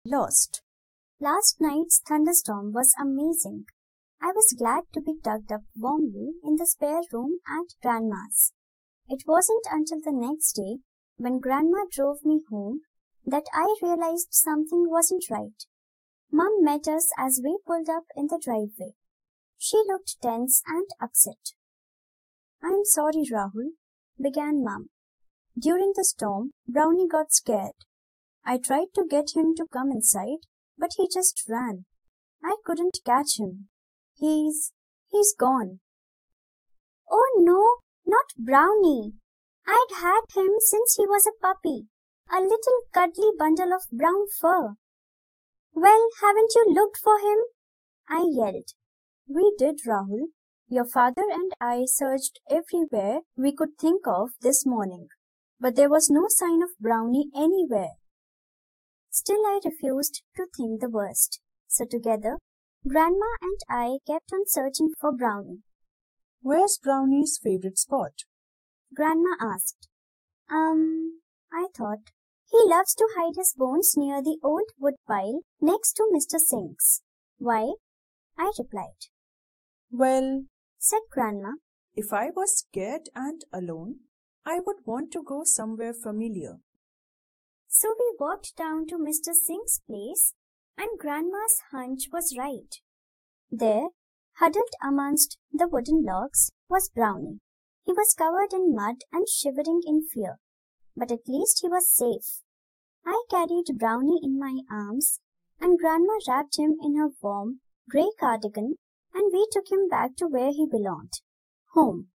Lost. Last night's thunderstorm was amazing. I was glad to be tucked up warmly in the spare room at Grandma's. It wasn't until the next day, when Grandma drove me home, that I realized something wasn't right. Mum met us as we pulled up in the driveway. She looked tense and upset. "I'm sorry, Rahul," began Mum. "During the storm, Brownie got scared. I tried to get him to come inside, but he just ran. I couldn't catch him. He's gone." "Oh no, not Brownie. I'd had him since he was a puppy, a little cuddly bundle of brown fur." "Well, haven't you looked for him?" I yelled. "We did, Rahul. Your father and I searched everywhere we could think of this morning, but there was no sign of Brownie anywhere." Still, I refused to think the worst. So together, Grandma and I kept on searching for Brownie. "Where's Brownie's favorite spot?" Grandma asked. I thought. "He loves to hide his bones near the old wood pile next to Mr. Singh's." "Why?" I replied. "Well," said Grandma, "if I was scared and alone, I would want to go somewhere familiar." So we walked down to Mr. Singh's place, and Grandma's hunch was right. There, huddled amongst the wooden logs, was Brownie. He was covered in mud and shivering in fear, but at least he was safe. I carried Brownie in my arms, and Grandma wrapped him in her warm, grey cardigan, and we took him back to where he belonged, home.